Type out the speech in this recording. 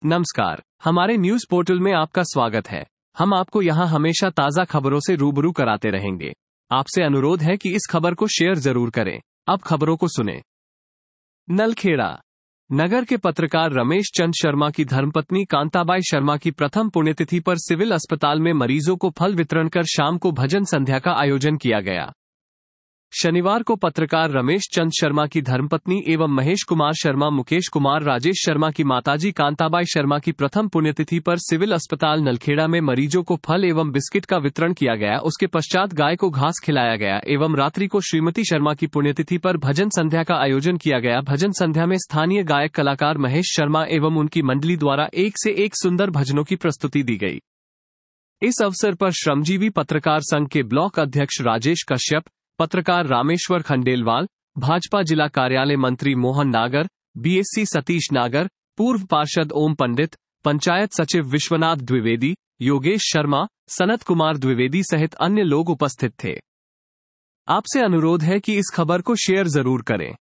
नमस्कार, हमारे news portal में आपका स्वागत है। हम आपको यहां हमेशा ताजा खबरों से रूबरू कराते रहेंगे। आपसे अनुरोध है कि इस खबर को शेयर जरूर करें। अब खबरों को सुने। नलखेड़ा नगर के पत्रकार रमेश चंद शर्मा की धर्मपत्नी कांताबाई शर्मा की प्रथम पुण्यतिथि पर सिविल अस्पताल में मरीजों को फल वितरण कर शाम को भजन संध्या का आयोजन किया गया। शनिवार को पत्रकार रमेश चंद शर्मा की धर्मपत्नी एवं महेश कुमार शर्मा, मुकेश कुमार, राजेश शर्मा की माताजी कांताबाई शर्मा की प्रथम पुण्यतिथि पर सिविल अस्पताल नलखेड़ा में मरीजों को फल एवं बिस्किट का वितरण किया गया। उसके पश्चात गाय को घास खिलाया गया एवं रात्रि को श्रीमती शर्मा की पुण्यतिथि पर भजन संध्या का आयोजन किया गया। भजन संध्या में स्थानीय गायक कलाकार महेश शर्मा एवं उनकी मंडली द्वारा एक से एक सुंदर भजनों की प्रस्तुति दी गई। इस अवसर पर श्रमजीवी पत्रकार संघ के ब्लॉक अध्यक्ष राजेश कश्यप, पत्रकार रामेश्वर खंडेलवाल, भाजपा जिला कार्यालय मंत्री मोहन नागर, बीएससी सतीश नागर, पूर्व पार्षद ओम पंडित, पंचायत सचिव विश्वनाथ द्विवेदी, योगेश शर्मा, सनत कुमार द्विवेदी सहित अन्य लोग उपस्थित थे। आपसे अनुरोध है कि इस खबर को शेयर जरूर करें।